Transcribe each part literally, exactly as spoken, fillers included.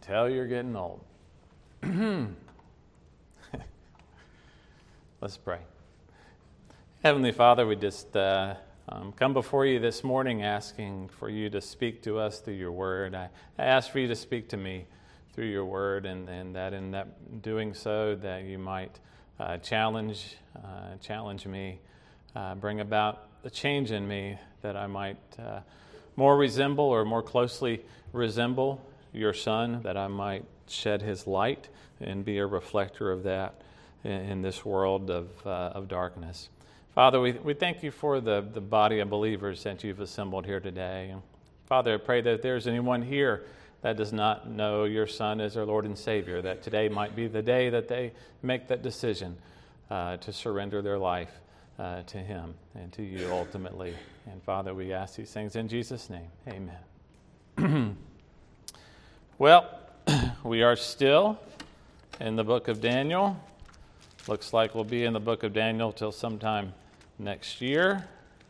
Until you're getting old. Let's pray. Heavenly Father, we just uh, um, come before you this morning asking for you to speak to us through your word. I, I ask for you to speak to me through your word, and, and that in that doing so, that you might uh, challenge, uh, challenge me, uh, bring about a change in me, that I might uh, more resemble or more closely resemble your Son, that I might shed his light and be a reflector of that in, in this world of uh, of darkness. Father, we, we thank you for the, the body of believers that you've assembled here today. And Father, I pray that if there's anyone here that does not know your Son as their Lord and Savior, that today might be the day that they make that decision uh, to surrender their life uh, to him and to you ultimately. And Father, we ask these things in Jesus' name. Amen. Well, we are still in the book of Daniel. Looks like we'll be in the book of Daniel till sometime next year.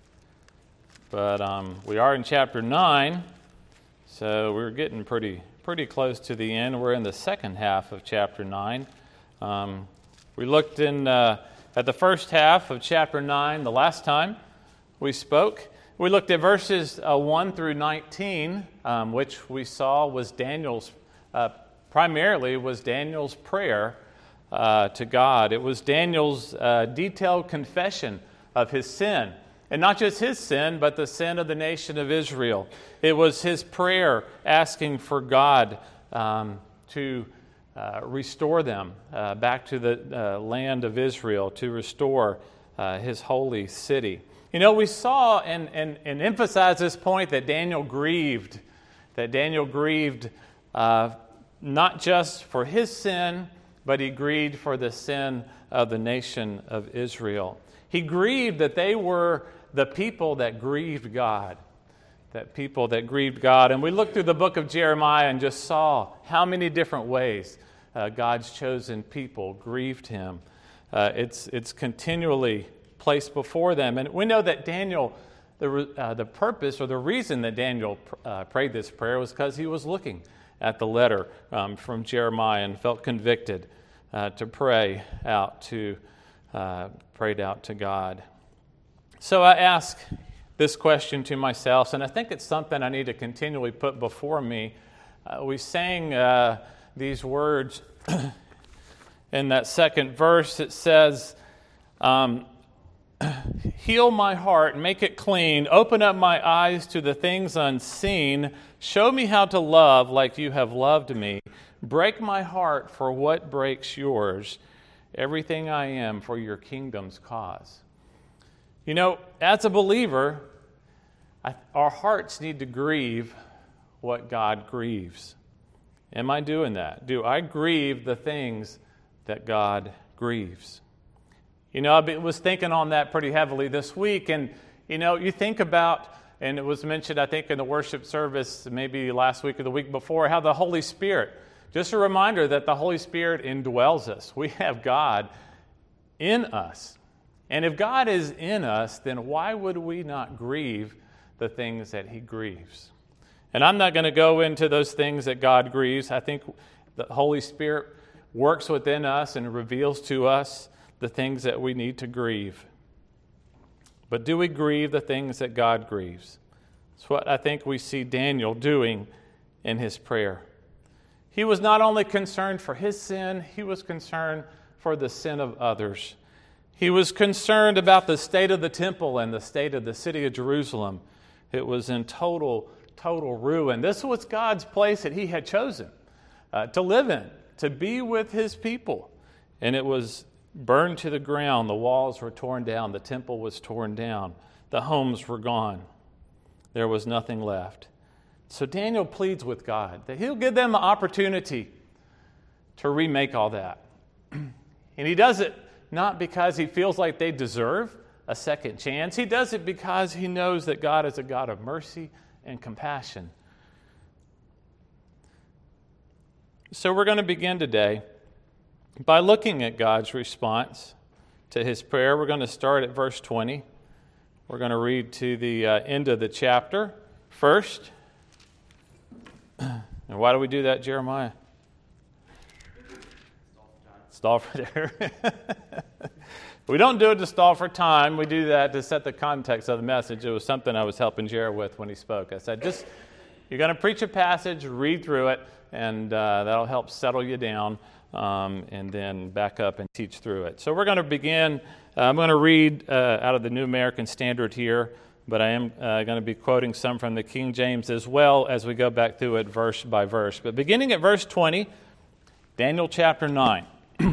But um, we are in chapter nine, so we're getting pretty pretty close to the end. We're in the second half of chapter nine. Um, we looked in uh, at the first half of chapter nine the last time we spoke. We looked at verses uh, one through nineteen, um, which we saw was Daniel's, uh, primarily was Daniel's prayer uh, to God. It was Daniel's uh, detailed confession of his sin. And not just his sin, but the sin of the nation of Israel. It was his prayer asking for God um, to uh, restore them uh, back to the uh, land of Israel, to restore uh, his holy city. You know, we saw and, and, and emphasized this point that Daniel grieved, that Daniel grieved uh, not just for his sin, but he grieved for the sin of the nation of Israel. He grieved that they were the people that grieved God, that people that grieved God. And we looked through the book of Jeremiah and just saw how many different ways uh, God's chosen people grieved him. Uh, it's, it's continually placed before them. And we know that Daniel, the, uh, the purpose or the reason that Daniel uh, prayed this prayer was because he was looking at the letter um, from Jeremiah and felt convicted uh, to pray out to, uh, prayed out to God. So I ask this question to myself, and I think it's something I need to continually put before me. Uh, we sang uh, these words in that second verse. It says, um, heal my heart, make it clean, open up my eyes to the things unseen, show me how to love like you have loved me, break my heart for what breaks yours, everything I am for your kingdom's cause. You know, as a believer, I, our hearts need to grieve what God grieves. Am I doing that? Do I grieve the things that God grieves? You know, I was thinking on that pretty heavily this week, and, you know, you think about, and it was mentioned, I think, in the worship service, maybe last week or the week before, how the Holy Spirit, just a reminder that the Holy Spirit indwells us. We have God in us. And if God is in us, then why would we not grieve the things that he grieves? And I'm not going to go into those things that God grieves. I think the Holy Spirit works within us and reveals to us the things that we need to grieve. But do we grieve the things that God grieves? It's what I think we see Daniel doing in his prayer. He was not only concerned for his sin, he was concerned for the sin of others. He was concerned about the state of the temple and the state of the city of Jerusalem. It was in total, total ruin. This was God's place that he had chosen uh, to live in, to be with his people. And it was burned to the ground. The walls were torn down. The temple was torn down. The homes were gone. There was nothing left. So Daniel pleads with God that he'll give them the opportunity to remake all that. And he does it not because he feels like they deserve a second chance. He does it because he knows that God is a God of mercy and compassion. So we're going to begin today by looking at God's response to his prayer. We're going to start at verse twenty. We're going to read to the uh, end of the chapter first. And why do we do that, Jeremiah? Stall for We don't do it to stall for time. We do that to set the context of the message. It was something I was helping Jared with when he spoke. I said, just, you're going to preach a passage, read through it, and uh, that'll help settle you down, um, and then back up and teach through it. So we're going to begin. Uh, I'm going to read uh, out of the New American Standard here, but I am uh, going to be quoting some from the King James as well as we go back through it verse by verse. But beginning at verse twenty, Daniel chapter nine.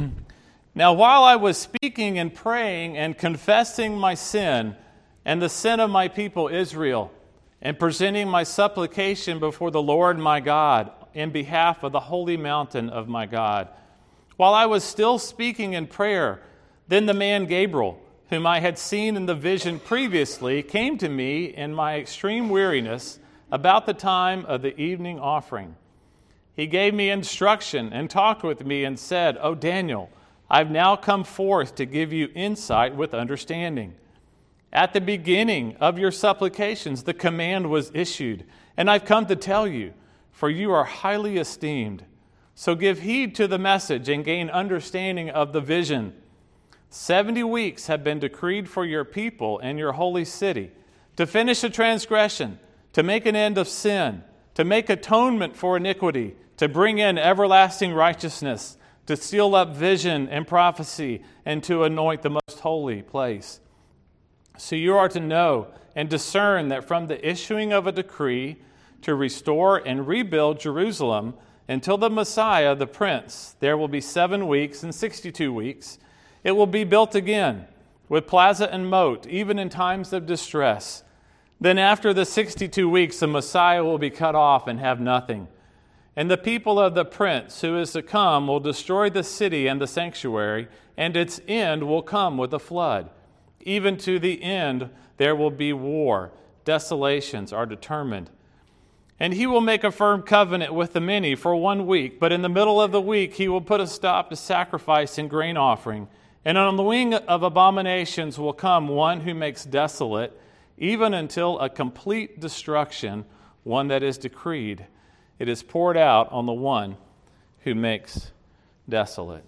Now while I was speaking and praying and confessing my sin and the sin of my people Israel, and presenting my supplication before the Lord my God in behalf of the holy mountain of my God, while I was still speaking in prayer, then the man Gabriel, whom I had seen in the vision previously, came to me in my extreme weariness about the time of the evening offering. He gave me instruction and talked with me and said, O Daniel, I've now come forth to give you insight with understanding. At the beginning of your supplications, the command was issued, and I've come to tell you, for you are highly esteemed. So give heed to the message and gain understanding of the vision. Seventy weeks have been decreed for your people and your holy city, to finish a transgression, to make an end of sin, to make atonement for iniquity, to bring in everlasting righteousness, to seal up vision and prophecy, and to anoint the most holy place. So you are to know and discern that from the issuing of a decree to restore and rebuild Jerusalem until the Messiah, the Prince, there will be seven weeks and sixty-two weeks. It will be built again with plaza and moat, even in times of distress. Then after the sixty-two weeks, the Messiah will be cut off and have nothing. And the people of the Prince who is to come will destroy the city and the sanctuary, and its end will come with a flood. Even to the end there will be war. Desolations are determined. And he will make a firm covenant with the many for one week, but in the middle of the week he will put a stop to sacrifice and grain offering. And on the wing of abominations will come one who makes desolate, even until a complete destruction, one that is decreed. It is poured out on the one who makes desolate.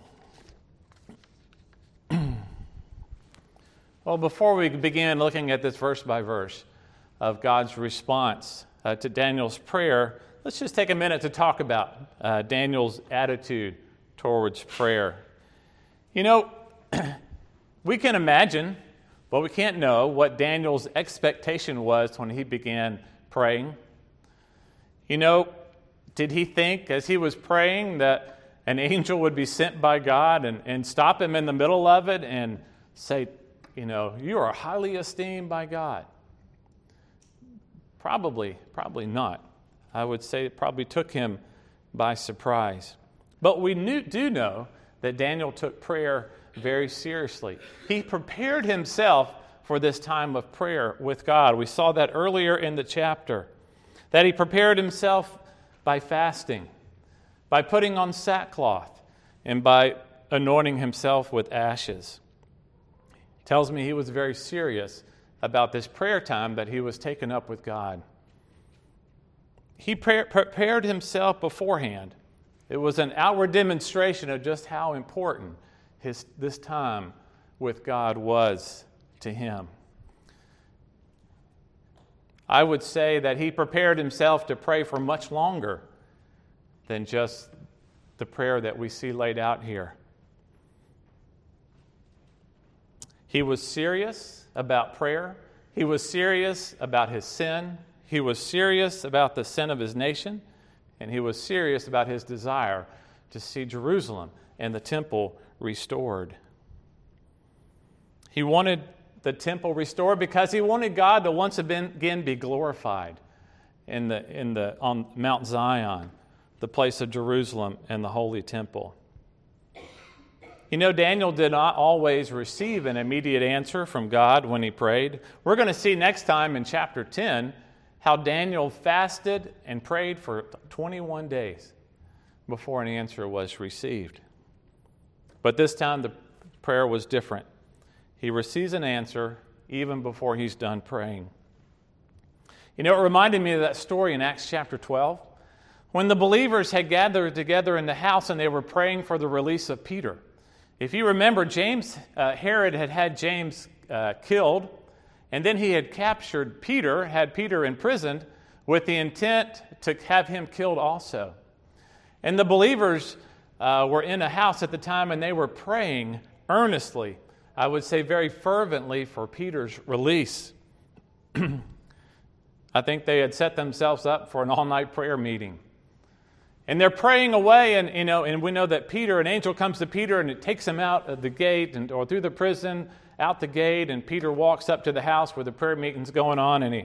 Well, before we begin looking at this verse by verse of God's response uh, to Daniel's prayer, let's just take a minute to talk about uh, Daniel's attitude towards prayer. You know, we can imagine, but we can't know what Daniel's expectation was when he began praying. You know, did he think as he was praying that an angel would be sent by God and, and stop him in the middle of it and say, you know, you are highly esteemed by God? Probably, probably not. I would say it probably took him by surprise. But we knew, do know that Daniel took prayer very seriously. He prepared himself for this time of prayer with God. We saw that earlier in the chapter, that he prepared himself by fasting, by putting on sackcloth, and by anointing himself with ashes. He tells me he was very serious about this prayer time that he was taking up with God. He pre- prepared himself beforehand. It was an outward demonstration of just how important his this time with God was to him. I would say that he prepared himself to pray for much longer than just the prayer that we see laid out here. He was serious about prayer. He was serious about his sin. He was serious about the sin of his nation. And he was serious about his desire to see Jerusalem and the temple restored. He wanted the temple restored because he wanted God to once again be glorified in the in the on Mount Zion, the place of Jerusalem and the holy temple. You know, Daniel did not always receive an immediate answer from God when he prayed. We're going to see next time in chapter ten how Daniel fasted and prayed for twenty-one days before an answer was received. But this time the prayer was different. He receives an answer even before he's done praying. You know, it reminded me of that story in Acts chapter twelve, when the believers had gathered together in the house and they were praying for the release of Peter. If you remember, James, uh, Herod had had James uh, killed, and then he had captured Peter, had Peter imprisoned, with the intent to have him killed also. And the believers uh, were in a house at the time, and they were praying earnestly, I would say very fervently, for Peter's release. I think they had set themselves up for an all-night prayer meeting. And they're praying away, and you know, and we know that Peter, an angel comes to Peter, and it takes him out of the gate, and or through the prison, out the gate, and Peter walks up to the house where the prayer meeting's going on, and he,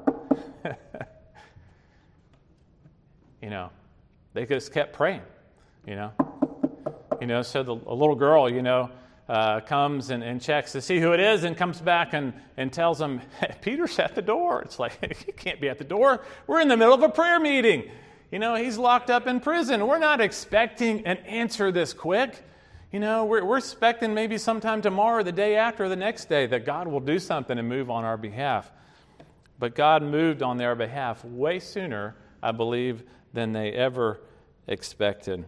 you know, they just kept praying, you know. You know, so the, a little girl, you know, uh, comes and, and checks to see who it is and comes back and, and tells them, hey, Peter's at the door. It's like, he can't be at the door. We're in the middle of a prayer meeting. You know, he's locked up in prison. We're not expecting an answer this quick. You know, we're, we're expecting maybe sometime tomorrow or the day after or the next day that God will do something and move on our behalf. But God moved on their behalf way sooner, I believe, than they ever expected.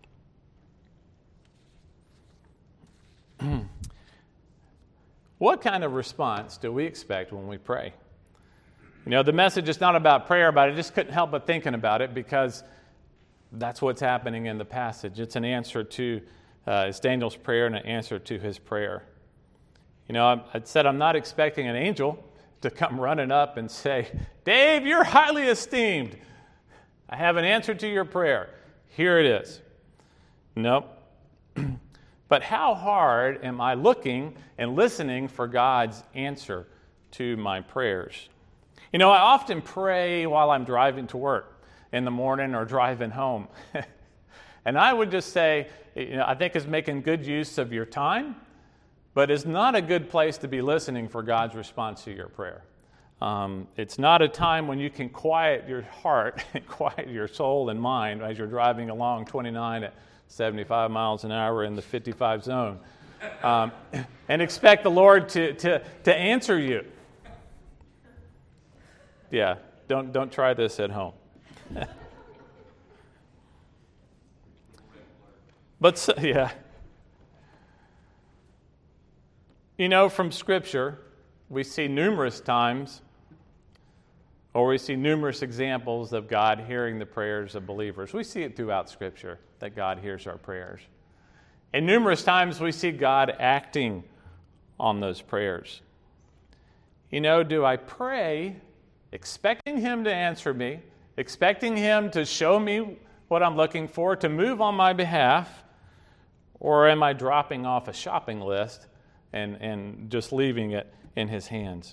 What kind of response do we expect when we pray? You know, the message is not about prayer, but I just couldn't help but thinking about it because that's what's happening in the passage. It's an answer to, uh, it's Daniel's prayer and an answer to his prayer. You know, I, I said I'm not expecting an angel to come running up and say, Dave, you're highly esteemed. I have an answer to your prayer. Here it is. Nope. But how hard am I looking and listening for God's answer to my prayers? You know, I often pray while I'm driving to work in the morning or driving home. And I would just say, you know, I think it's making good use of your time, but it's not a good place to be listening for God's response to your prayer. Um, it's not a time when you can quiet your heart and quiet your soul and mind as you're driving along twenty-nine at seventy-five miles an hour in the fifty-five zone, um, and expect the Lord to, to, to answer you. Yeah, don't don't try this at home. But so, yeah, you know, from Scripture, we see numerous times, or we see numerous examples of God hearing the prayers of believers. We see it throughout Scripture that God hears our prayers. And numerous times we see God acting on those prayers. You know, do I pray expecting Him to answer me, expecting Him to show me what I'm looking for, to move on my behalf, or am I dropping off a shopping list and, and just leaving it in His hands?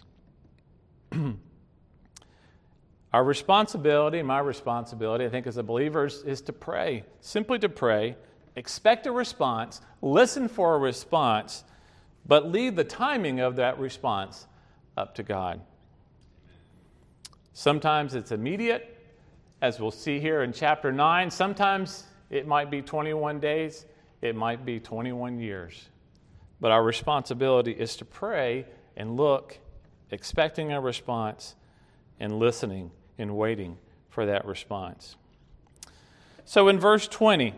Our responsibility, my responsibility, I think as a believer, is, is to pray. Simply to pray, expect a response, listen for a response, but leave the timing of that response up to God. Sometimes it's immediate, as we'll see here in chapter nine. Sometimes it might be twenty-one days, it might be twenty-one years. But our responsibility is to pray and look, expecting a response, and listening and waiting for that response. So in verse twenty,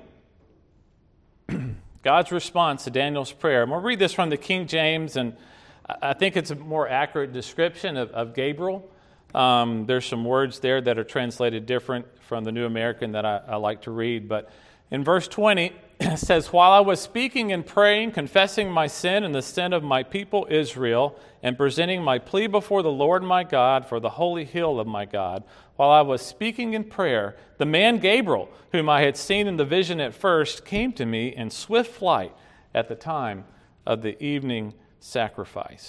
God's response to Daniel's prayer. And we'll read this from the King James, and I think it's a more accurate description of, of Gabriel. Um, there's some words there that are translated different from the New American that I, I like to read. But in verse twenty, it says, "While I was speaking and praying, confessing my sin and the sin of my people Israel, and presenting my plea before the Lord my God for the holy hill of my God, while I was speaking in prayer, the man Gabriel, whom I had seen in the vision at first, came to me in swift flight at the time of the evening sacrifice."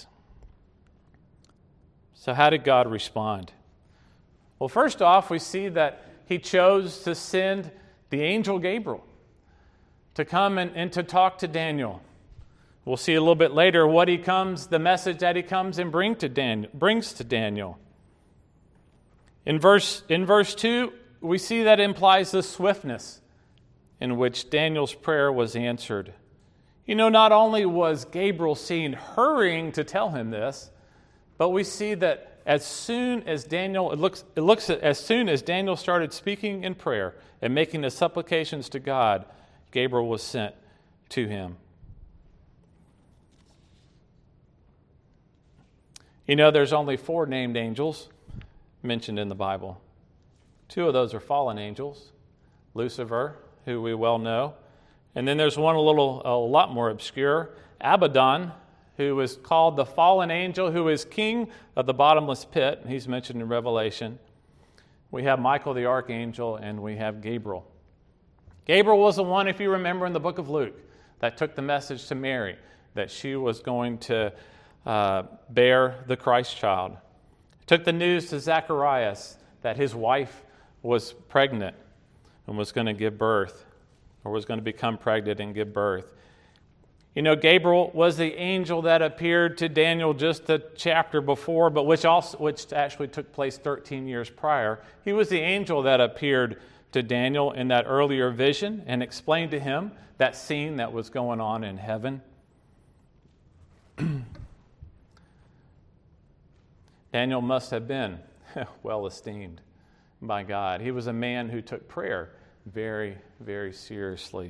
So how did God respond? Well, first off, we see that He chose to send the angel Gabriel to come and, and to talk to Daniel. We'll see a little bit later what he comes, the message that he comes and bring to Daniel, brings to Daniel. In verse, in verse two, we see that implies the swiftness in which Daniel's prayer was answered. You know, not only was Gabriel seen hurrying to tell him this, but we see that as soon as Daniel, it looks, it looks as soon as Daniel started speaking in prayer and making the supplications to God, Gabriel was sent to him. You know, there's only four named angels mentioned in the Bible. Two of those are fallen angels, Lucifer, who we well know, and then there's one a little, a lot more obscure, Abaddon, who is called the fallen angel, who is king of the bottomless pit. He's mentioned in Revelation. We have Michael the archangel, and we have Gabriel. Gabriel was the one, if you remember in the book of Luke, that took the message to Mary that she was going to uh, bear the Christ child. Took the news to Zacharias that his wife was pregnant and was going to give birth, or was going to become pregnant and give birth. You know, Gabriel was the angel that appeared to Daniel just a chapter before, but which also which actually took place thirteen years prior. He was the angel that appeared to Daniel in that earlier vision and explained to him that scene that was going on in heaven. Daniel must have been well esteemed by God. He was a man who took prayer very, very seriously.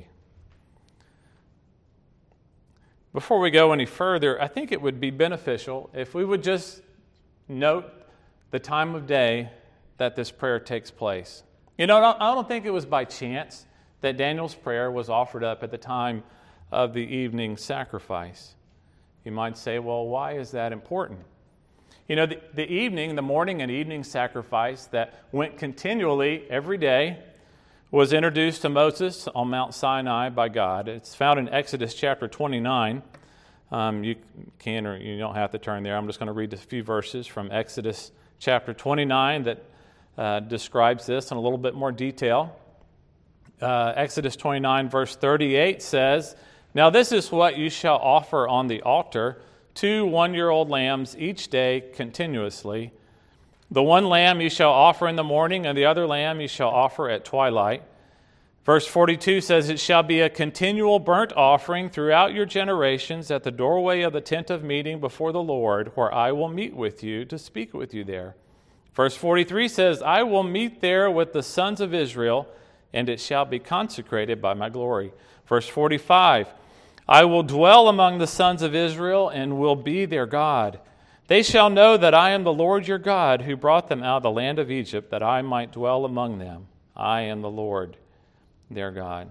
Before we go any further, I think it would be beneficial if we would just note the time of day that this prayer takes place. You know, I don't think it was by chance that Daniel's prayer was offered up at the time of the evening sacrifice. You might say, well, why is that important? You know, the, the evening, the morning and evening sacrifice that went continually every day was introduced to Moses on Mount Sinai by God. It's found in Exodus chapter twenty-nine. Um, you can or you don't have to turn there. I'm just going to read a few verses from Exodus chapter twenty-nine that uh, describes this in a little bit more detail. Uh, Exodus twenty-nine verse thirty-eight says, "Now this is what you shall offer on the altar, two one-year-old lambs each day continuously. The one lamb you shall offer in the morning, and the other lamb you shall offer at twilight." Verse forty-two says, "It shall be a continual burnt offering throughout your generations at the doorway of the tent of meeting before the Lord, where I will meet with you to speak with you there." Verse forty-three says, "I will meet there with the sons of Israel, and it shall be consecrated by my glory." Verse forty-five, "I will dwell among the sons of Israel and will be their God. They shall know that I am the Lord your God, who brought them out of the land of Egypt, that I might dwell among them. I am the Lord their God."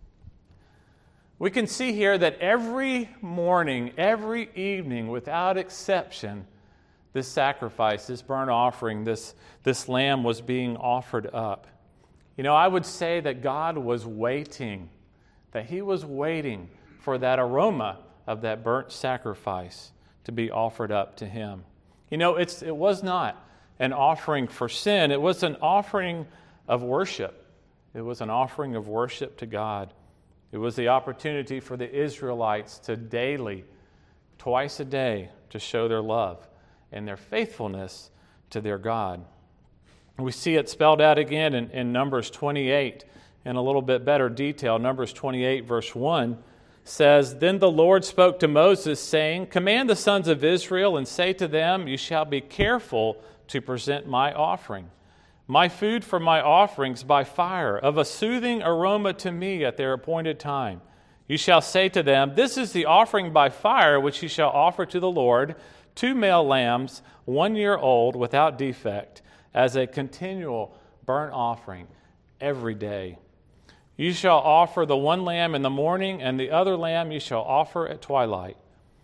We can see here that every morning, every evening, without exception, this sacrifice, this burnt offering, this, this lamb was being offered up. You know, I would say that God was waiting, that He was waiting for that aroma of that burnt sacrifice to be offered up to Him. You know, it's it was not an offering for sin. It was an offering of worship. It was an offering of worship to God. It was the opportunity for the Israelites to daily, twice a day, to show their love and their faithfulness to their God. We see it spelled out again in, in Numbers twenty-eight in a little bit better detail. Numbers twenty-eight, verse one says, "Then the Lord spoke to Moses, saying, Command the sons of Israel and say to them, You shall be careful to present my offering, my food for my offerings by fire, of a soothing aroma to me at their appointed time. You shall say to them, This is the offering by fire which you shall offer to the Lord, two male lambs, one year old, without defect, as a continual burnt offering every day. You shall offer the one lamb in the morning, and the other lamb you shall offer at twilight."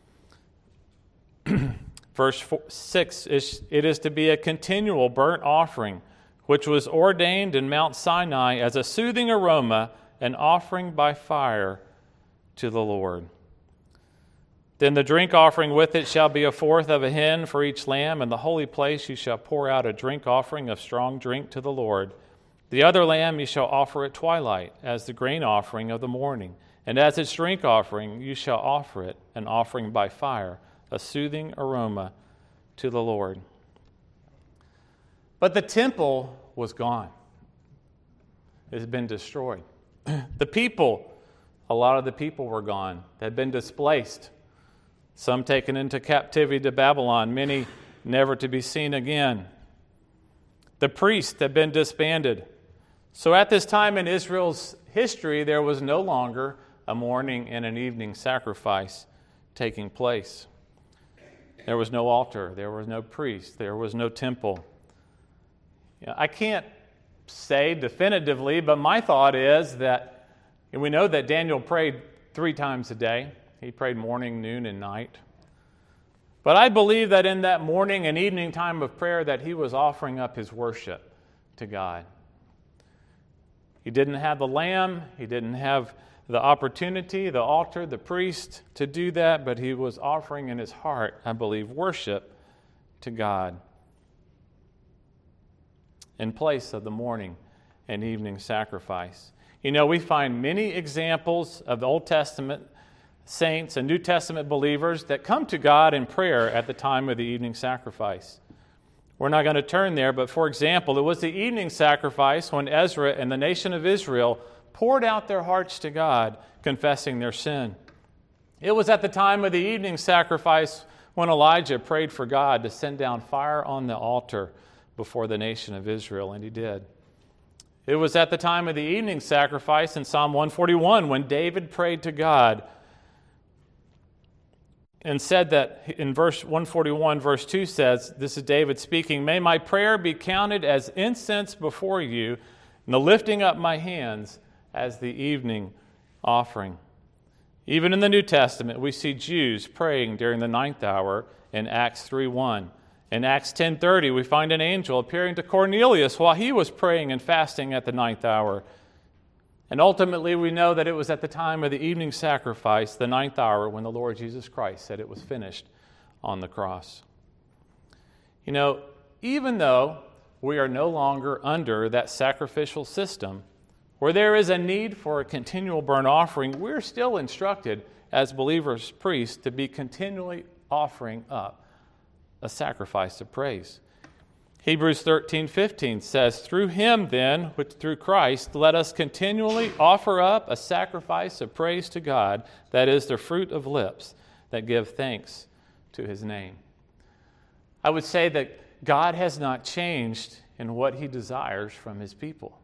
Verse four, six, is, "It is to be a continual burnt offering, which was ordained in Mount Sinai as a soothing aroma, an offering by fire to the Lord. Then the drink offering with it shall be a fourth of a hin for each lamb. In the holy place you shall pour out a drink offering of strong drink to the Lord. The other lamb you shall offer at twilight, as the grain offering of the morning. And as its drink offering you shall offer it, an offering by fire, a soothing aroma to the Lord." But the temple was gone. It had been destroyed. The people, a lot of the people were gone. They had been displaced. Some taken into captivity to Babylon, many never to be seen again. The priests had been disbanded. So at this time in Israel's history, there was no longer a morning and an evening sacrifice taking place. There was no altar. There was no priest. There was no temple. You know, I can't say definitively, but my thought is that, and we know that Daniel prayed three times a day. He prayed morning, noon, and night. But I believe that in that morning and evening time of prayer that he was offering up his worship to God. He didn't have the lamb. He didn't have the opportunity, the altar, the priest to do that, but he was offering in his heart, I believe, worship to God in place of the morning and evening sacrifice. You know, we find many examples of the Old Testament saints and New Testament believers that come to God in prayer at the time of the evening sacrifice. We're not going to turn there, but for example, it was the evening sacrifice when Ezra and the nation of Israel poured out their hearts to God, confessing their sin. It was at the time of the evening sacrifice when Elijah prayed for God to send down fire on the altar before the nation of Israel, and he did. It was at the time of the evening sacrifice in Psalm one forty-one when David prayed to God and said that in verse one forty-one, verse two says, this is David speaking, "May my prayer be counted as incense before you, and the lifting up my hands as the evening offering." Even in the New Testament, we see Jews praying during the ninth hour in Acts three one. In Acts ten thirty, we find an angel appearing to Cornelius while he was praying and fasting at the ninth hour. And ultimately, we know that it was at the time of the evening sacrifice, the ninth hour, when the Lord Jesus Christ said it was finished on the cross. You know, even though we are no longer under that sacrificial system, where there is a need for a continual burnt offering, we're still instructed as believers, priests, to be continually offering up a sacrifice of praise. Hebrews thirteen fifteen says, "Through him then, which through Christ, let us continually offer up a sacrifice of praise to God, that is the fruit of lips that give thanks to his name." I would say that God has not changed in what he desires from his people.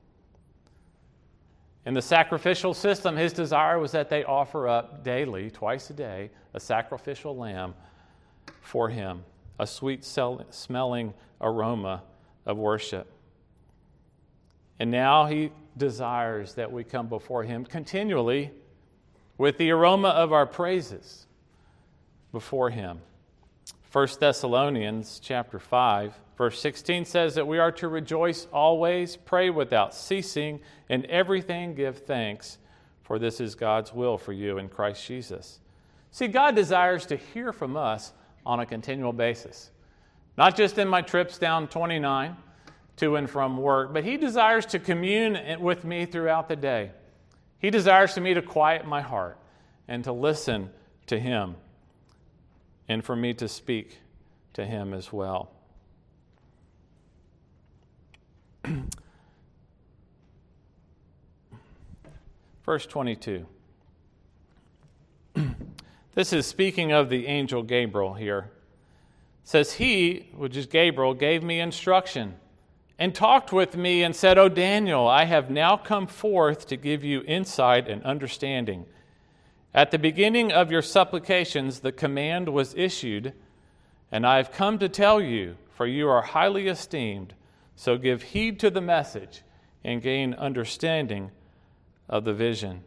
In the sacrificial system, his desire was that they offer up daily, twice a day, a sacrificial lamb for him, a sweet-smelling aroma of worship. And now he desires that we come before him continually with the aroma of our praises before him. First Thessalonians chapter five, verse sixteen says that we are to rejoice always, pray without ceasing, and everything give thanks, for this is God's will for you in Christ Jesus. See, God desires to hear from us on a continual basis. Not just in my trips down twenty-nine to and from work, but he desires to commune with me throughout the day. He desires for me to quiet my heart and to listen to him, and for me to speak to him as well. Verse twenty-two. This is speaking of the angel Gabriel here. It says, "He," which is Gabriel, "gave me instruction and talked with me and said, 'O Daniel, I have now come forth to give you insight and understanding. At the beginning of your supplications, the command was issued, and I have come to tell you, for you are highly esteemed. So give heed to the message and gain understanding of the vision.'"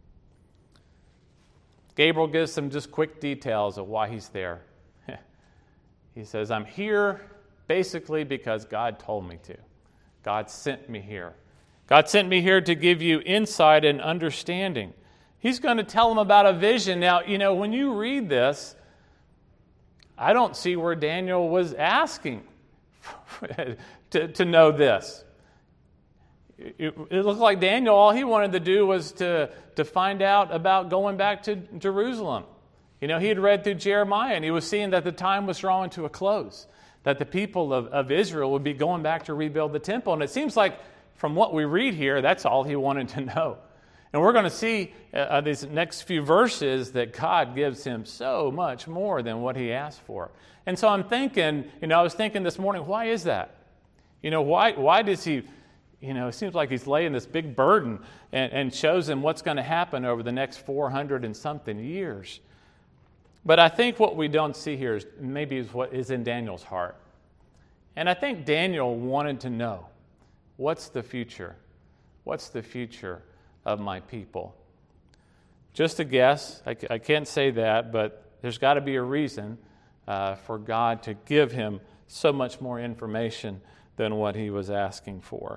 Gabriel gives some just quick details of why he's there. He says, "I'm here basically because God told me to. God sent me here. God sent me here to give you insight and understanding." He's going to tell them about a vision. Now, you know, when you read this, I don't see where Daniel was asking to, to know this. It, it looked like Daniel, all he wanted to do was to, to find out about going back to Jerusalem. You know, he had read through Jeremiah, and he was seeing that the time was drawing to a close, that the people of, of Israel would be going back to rebuild the temple. And it seems like from what we read here, that's all he wanted to know. And we're going to see uh, these next few verses that God gives him so much more than what he asked for. And so I'm thinking, you know, I was thinking this morning, why is that? You know, why why does he, you know, it seems like he's laying this big burden and, and shows him what's going to happen over the next four hundred and something years. But I think what we don't see here is maybe is what is in Daniel's heart. And I think Daniel wanted to know, what's the future? What's the future of my people? Just a guess. I, I can't say that, but there's got to be a reason uh, for God to give him so much more information than what he was asking for.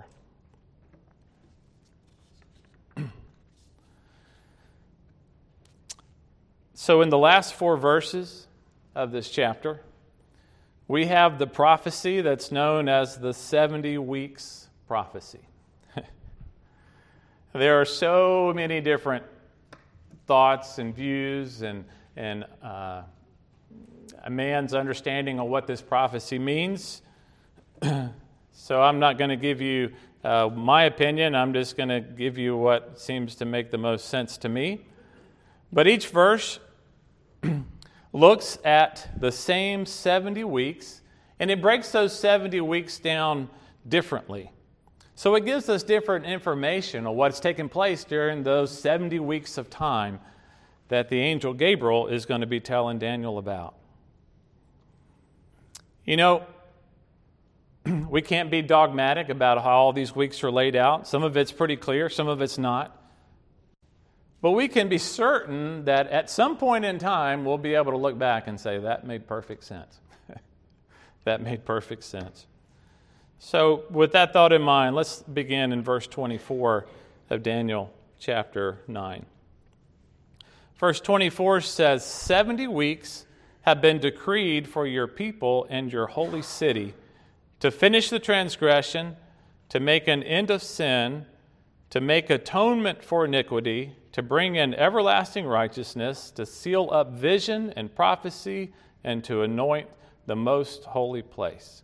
So in the last four verses of this chapter, we have the prophecy that's known as the seventy weeks prophecy. There are so many different thoughts and views and, and uh, a man's understanding of what this prophecy means. So I'm not going to give you uh, my opinion. I'm just going to give you what seems to make the most sense to me. But each verse looks at the same seventy weeks, and it breaks those seventy weeks down differently. So it gives us different information on what's taken place during those seventy weeks of time that the angel Gabriel is going to be telling Daniel about. You know, we can't be dogmatic about how all these weeks are laid out. Some of it's pretty clear, some of it's not. But we can be certain that at some point in time, we'll be able to look back and say, that made perfect sense. That made perfect sense. So with that thought in mind, let's begin in verse twenty-four of Daniel chapter nine. Verse twenty-four says, seventy weeks have been decreed for your people and your holy city to finish the transgression, to make an end of sin, to make atonement for iniquity, to bring in everlasting righteousness, to seal up vision and prophecy, and to anoint the most holy place.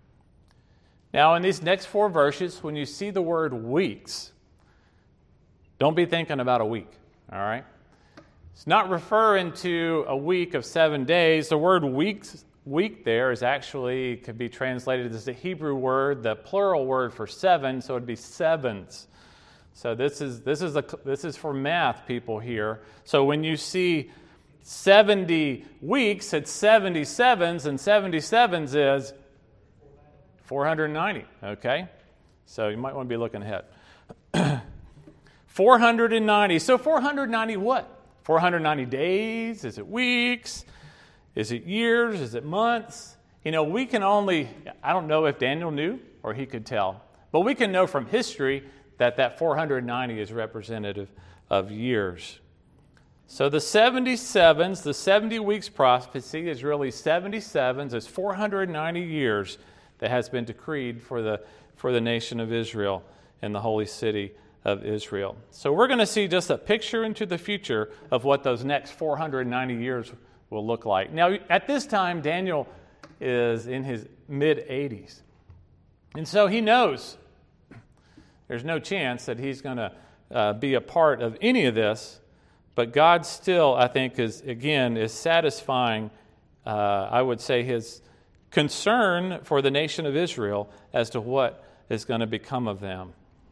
Now, in these next four verses, when you see the word weeks, don't be thinking about a week, all right? It's not referring to a week of seven days. The word weeks, week there is actually, could be translated as the Hebrew word, the plural word for seven, so it'd be sevens. So this is this is a this is for math people here. So when you see seventy weeks, it's seventy-sevens, and seventy-sevens is four hundred ninety, okay? So you might want to be looking ahead. four hundred ninety. So four hundred ninety what? four hundred ninety days? Is it weeks? Is it years? Is it months? You know, we can only, I don't know if Daniel knew or he could tell, but we can know from history that that four hundred ninety is representative of years. So the seventy-sevens, the seventy weeks prophecy is really seventy-sevens. It's four hundred ninety years that has been decreed for the, for the nation of Israel and the holy city of Israel. So we're going to see just a picture into the future of what those next four hundred ninety years will look like. Now, at this time, Daniel is in his mid-eighties. And so he knows there's no chance that he's going to uh, be a part of any of this, but God still, I think, is again, is satisfying, uh, I would say, his concern for the nation of Israel as to what is going to become of them.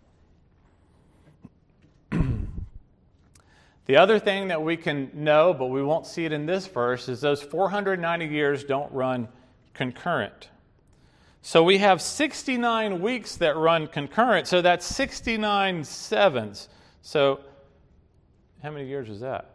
The other thing that we can know, but we won't see it in this verse, is those four hundred ninety years don't run concurrent. So we have sixty-nine weeks that run concurrent, so that's sixty-nine sevens. So how many years is that?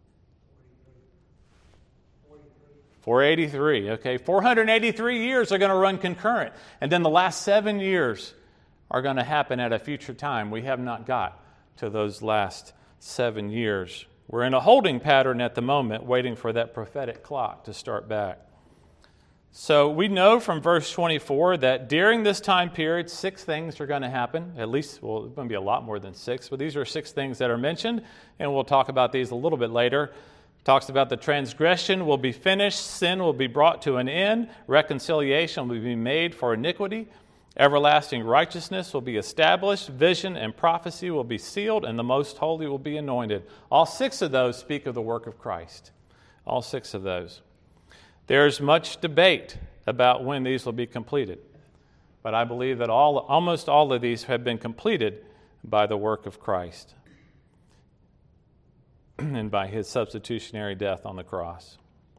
four eighty-three, okay. four hundred eighty-three years are going to run concurrent. And then the last seven years are going to happen at a future time. We have not got to those last seven years. We're in a holding pattern at the moment, waiting for that prophetic clock to start back. So we know from verse twenty-four that during this time period, six things are going to happen. At least, well, it's going to be a lot more than six, but these are six things that are mentioned, and we'll talk about these a little bit later. It talks about the transgression will be finished, sin will be brought to an end, reconciliation will be made for iniquity, everlasting righteousness will be established, vision and prophecy will be sealed, and the most holy will be anointed. All six of those speak of the work of Christ. All six of those. There's much debate about when these will be completed, but I believe that all, almost all of these have been completed by the work of Christ and by his substitutionary death on the cross.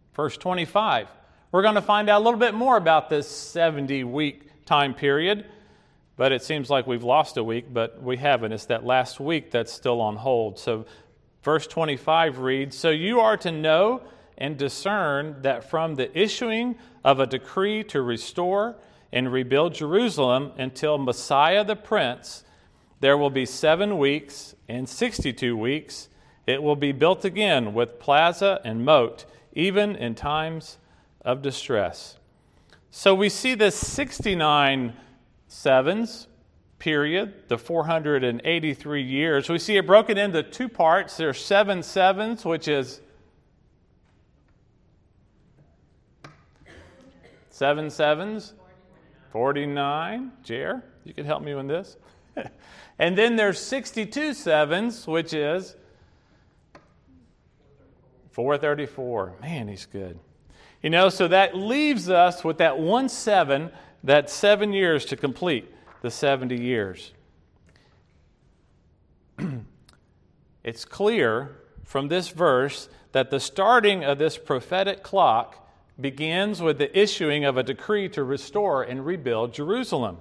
Verse twenty-five. We're going to find out a little bit more about this seventy-week time period, but it seems like we've lost a week, but we haven't. It's that last week that's still on hold. So verse twenty-five reads, "So you are to know and discern that from the issuing of a decree to restore and rebuild Jerusalem until Messiah the Prince, there will be seven weeks and sixty-two weeks. It will be built again with plaza and moat, even in times of distress." So we see this sixty-nine sevens period, the four hundred eighty-three years. We see it broken into two parts. There's seven sevens, which is seven sevens, forty-nine. Jer, you can help me with this. And then there's sixty-two sevens, which is four thirty-four. Man, he's good. You know, so that leaves us with that one seven, that seven years to complete the seventy years. It's clear from this verse that the starting of this prophetic clock begins with the issuing of a decree to restore and rebuild Jerusalem.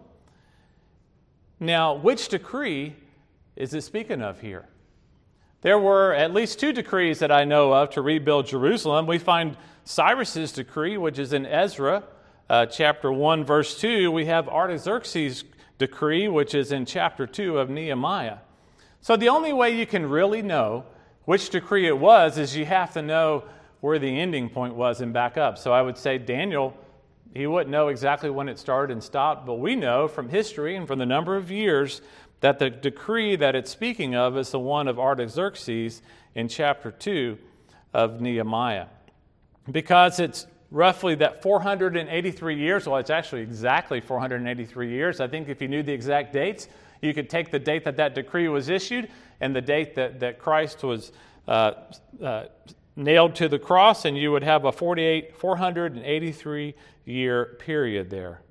Now, which decree is it speaking of here? There were at least two decrees that I know of to rebuild Jerusalem. We find Cyrus's decree, which is in Ezra, uh, chapter one, verse two. We have Artaxerxes' decree, which is in chapter two of Nehemiah. So the only way you can really know which decree it was is you have to know where the ending point was and back up. So I would say Daniel, he wouldn't know exactly when it started and stopped, but we know from history and from the number of years that the decree that it's speaking of is the one of Artaxerxes in chapter two of Nehemiah. Because it's roughly that four hundred eighty-three years, well, it's actually exactly four hundred eighty-three years. I think if you knew the exact dates, you could take the date that that decree was issued and the date that, that Christ was uh, uh, nailed to the cross, and you would have a forty-eight, four hundred eighty-three year period there.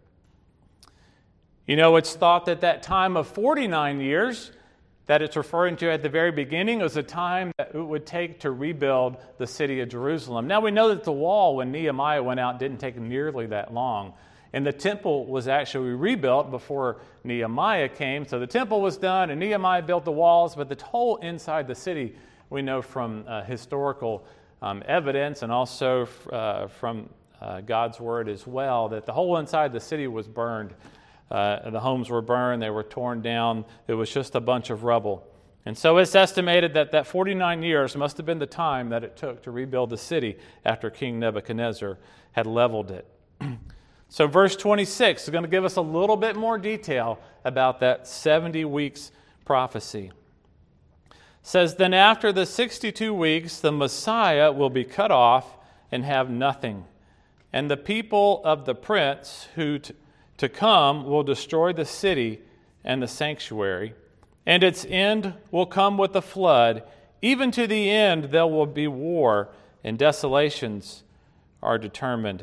You know, it's thought that that time of forty-nine years that it's referring to at the very beginning was a time that it would take to rebuild the city of Jerusalem. Now, we know that the wall, when Nehemiah went out, didn't take nearly that long. And the temple was actually rebuilt before Nehemiah came. So the temple was done, and Nehemiah built the walls, but the whole inside the city, we know from uh, historical um, evidence and also uh, from uh, God's word as well, that the whole inside the city was burned. Uh, the homes were burned, they were torn down. It was just a bunch of rubble. And so it's estimated that that forty-nine years must have been the time that it took to rebuild the city after King Nebuchadnezzar had leveled it. So verse twenty-six is going to give us a little bit more detail about that seventy weeks prophecy. It says, "Then after the sixty-two weeks, the Messiah will be cut off and have nothing. And the people of the prince who t- to come will destroy the city and the sanctuary. And its end will come with a flood. Even to the end there will be war, and desolations are determined."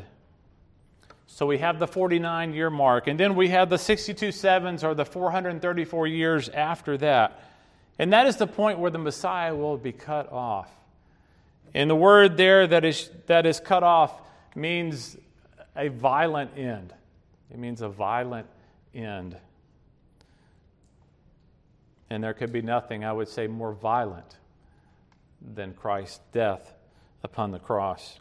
So we have the forty-nine year mark, and then we have the sixty-two sevens, or the four hundred thirty-four years after that. And that is the point where the Messiah will be cut off. And the word there that is that is cut off means a violent end. It means a violent end. And there could be nothing, I would say, more violent than Christ's death upon the cross.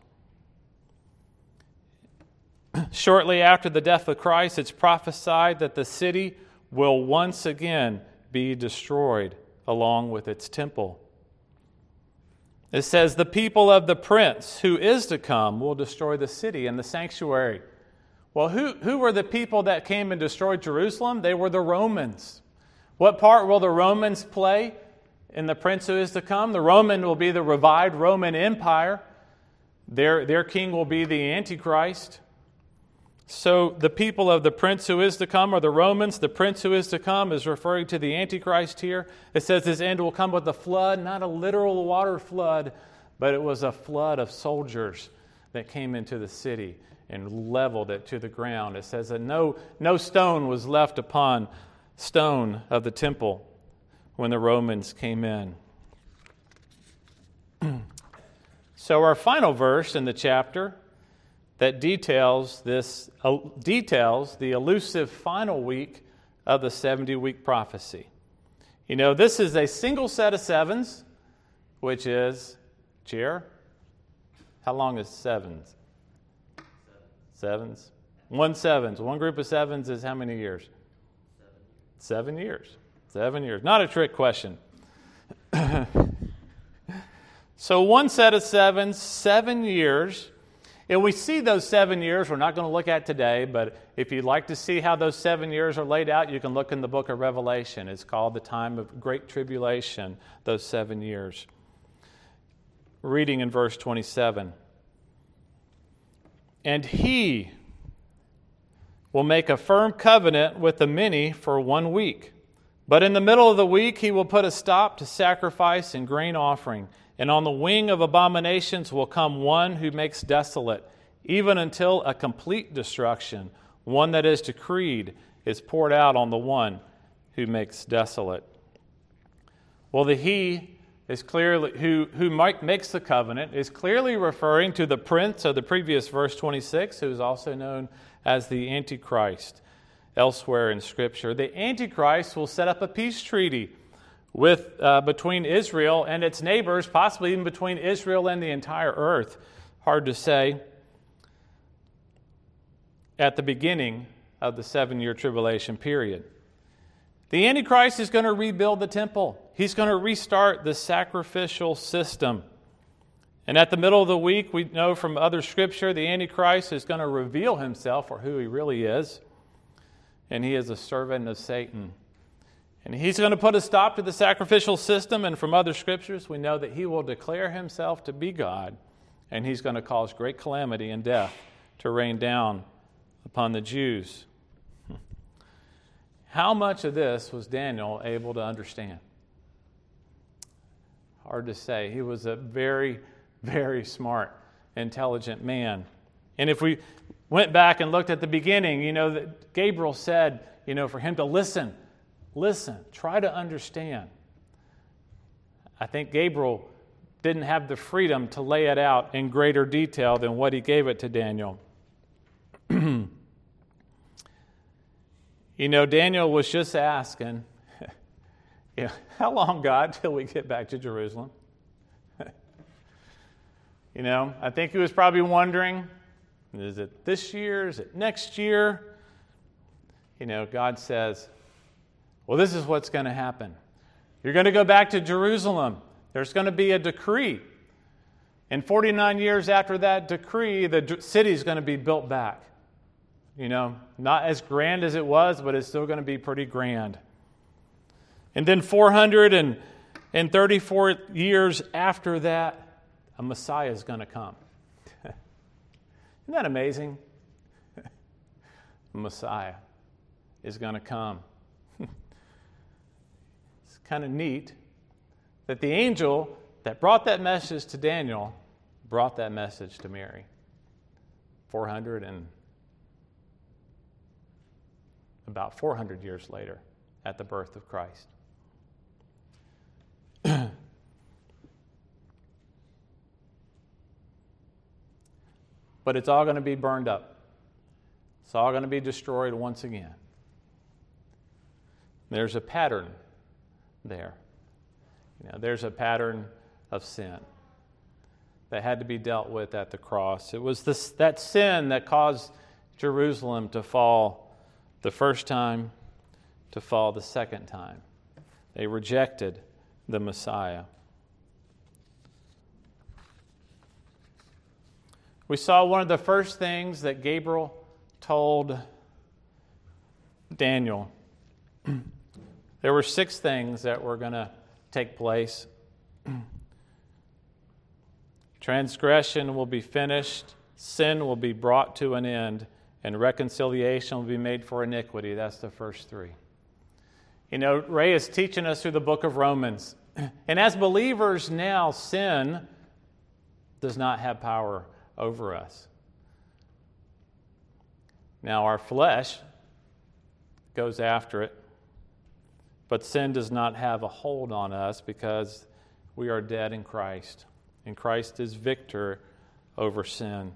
Shortly after the death of Christ, it's prophesied that the city will once again be destroyed along with its temple. It says, "The people of the prince who is to come will destroy the city and the sanctuary." Well, who, who were the people that came and destroyed Jerusalem? They were the Romans. What part will the Romans play in the prince who is to come? The Roman will be the revived Roman Empire. Their, their king will be the Antichrist. So the people of the prince who is to come are the Romans. The prince who is to come is referring to the Antichrist here. It says his end will come with a flood, not a literal water flood, but it was a flood of soldiers that came into the city and leveled it to the ground. It says that no, no stone was left upon stone of the temple when the Romans came in. So our final verse in the chapter that details this uh, details the elusive final week of the seventy-week prophecy. You know, this is a single set of sevens, which is, cheer, how long is sevens? Sevens. One sevens. One group of sevens is how many years? Seven years. Seven years. Not a trick question. So one set of sevens, seven years. And we see those seven years, we're not going to look at today, but if you'd like to see how those seven years are laid out, you can look in the book of Revelation. It's called the time of great tribulation, those seven years. Reading in verse twenty-seven. And he will make a firm covenant with the many for one week. But in the middle of the week he will put a stop to sacrifice and grain offering. And on the wing of abominations will come one who makes desolate, even until a complete destruction, one that is decreed, is poured out on the one who makes desolate. Well, the he is clearly who who makes the covenant is clearly referring to the prince of the previous verse twenty-six, who is also known as the Antichrist elsewhere in Scripture. The Antichrist will set up a peace treaty with uh, between Israel and its neighbors, possibly even between Israel and the entire earth. Hard to say. At the beginning of the seven-year tribulation period. The Antichrist is going to rebuild the temple. He's going to restart the sacrificial system. And at the middle of the week, we know from other Scripture, the Antichrist is going to reveal himself for who he really is. And he is a servant of Satan. And he's going to put a stop to the sacrificial system, and from other scriptures we know that he will declare himself to be God, and he's going to cause great calamity and death to rain down upon the Jews. How much of this was Daniel able to understand? Hard to say. He was a very, very smart, intelligent man. And if we went back and looked at the beginning, you know, that Gabriel said, you know, for him to listen, Listen, try to understand. I think Gabriel didn't have the freedom to lay it out in greater detail than what he gave it to Daniel. You know, Daniel was just asking, you know, how long, God, till we get back to Jerusalem? You know, I think he was probably wondering, is it this year? Is it next year? You know, God says, well, this is what's going to happen. You're going to go back to Jerusalem. There's going to be a decree. And forty-nine years after that decree, the city is going to be built back. You know, not as grand as it was, but it's still going to be pretty grand. And then four hundred thirty-four years after that, a Messiah is going to come. Isn't that amazing? A Messiah is going to come. Kind of neat that the angel that brought that message to Daniel brought that message to Mary. four hundred and about four hundred years later at the birth of Christ. But it's all going to be burned up. It's all going to be destroyed once again. There's a pattern there. You know, there's a pattern of sin that had to be dealt with at the cross. It was this, that sin that caused Jerusalem to fall the first time, to fall the second time. They rejected the Messiah. We saw one of the first things that Gabriel told Daniel. There were six things that were going to take place. Transgression will be finished, sin will be brought to an end, and reconciliation will be made for iniquity. That's the first three. You know, Ray is teaching us through the book of Romans. And as believers now, sin does not have power over us. Now, our flesh goes after it. But sin does not have a hold on us because we are dead in Christ. and Christ is victor over sin.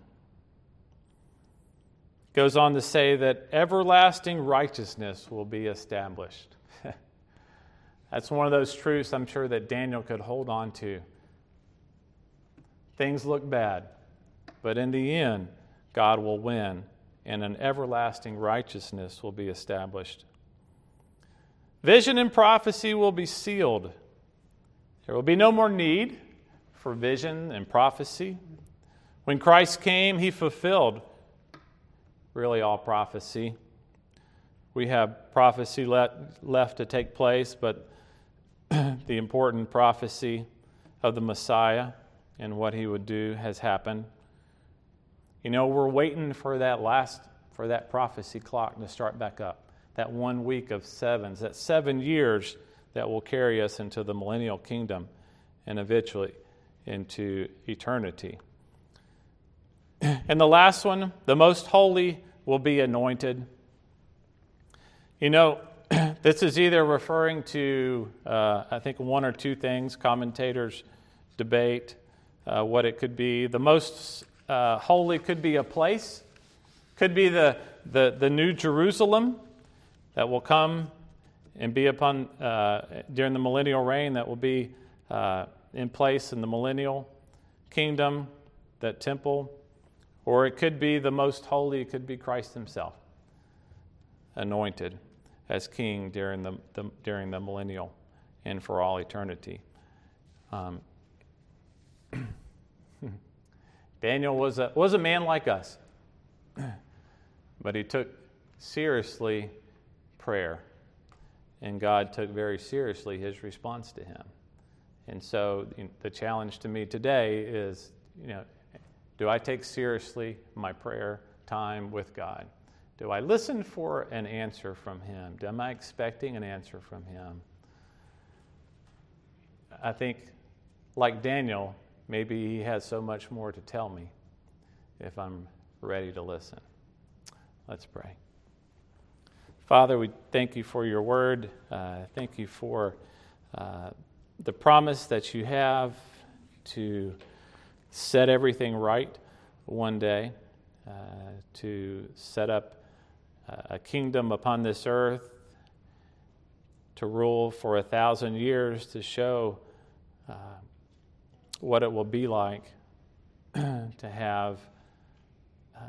Goes on to say that everlasting righteousness will be established. That's one of those truths I'm sure that Daniel could hold on to. Things look bad, but in the end, God will win, and an everlasting righteousness will be established. Vision and prophecy will be sealed. There will be no more need for vision and prophecy. When Christ came, he fulfilled really all prophecy. We have prophecy let, left to take place, but the important prophecy of the Messiah and what he would do has happened. You know, we're waiting for that last, for that prophecy clock to start back up. That one week of sevens, that seven years that will carry us into the millennial kingdom and eventually into eternity. And the last one, the most holy will be anointed. You know, this is either referring to, uh, I think, one or two things. Commentators debate uh, what it could be. The most uh, holy could be a place, could be the, the, the New Jerusalem that will come and be upon uh, during the millennial reign, that will be uh, in place in the millennial kingdom, that temple. Or it could be the most holy, it could be Christ himself, anointed as king during the, the during the millennial and for all eternity. Um, Daniel was a was a man like us, but he took seriously prayer, and God took very seriously his response to him. And so you know, the challenge to me today is, you know, do I take seriously my prayer time with God? Do I listen for an answer from him? Am I expecting an answer from him? I think, like Daniel, maybe he has so much more to tell me if I'm ready to listen. Let's pray. Father, we thank you for your word. Uh, thank you for uh, the promise that you have to set everything right one day, uh, to set up a kingdom upon this earth, to rule for a thousand years, to show uh, what it will be like to have uh,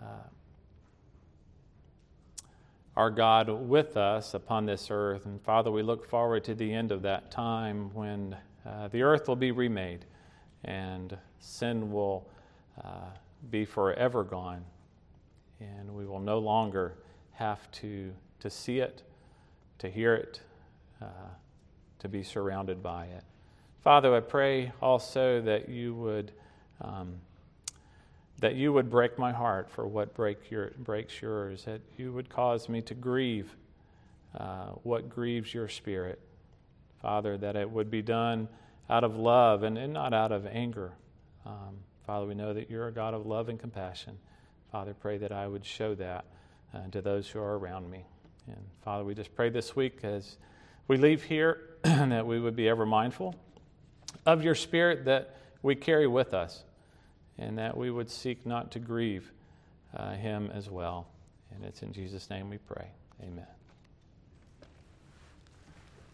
our God with us upon this earth. And Father, we look forward to the end of that time when uh, the earth will be remade and sin will uh, be forever gone, and we will no longer have to, to see it, to hear it, uh, to be surrounded by it. Father, I pray also that you would um, that you would break my heart for what break your, breaks yours, that you would cause me to grieve uh, what grieves your spirit. Father, that it would be done out of love and, and not out of anger. Um, Father, we know that you're a God of love and compassion. Father, pray that I would show that uh, to those who are around me. And Father, we just pray this week as we leave here that we would be ever mindful of your Spirit that we carry with us, and that we would seek not to grieve uh, him as well. And it's in Jesus' name we pray. Amen.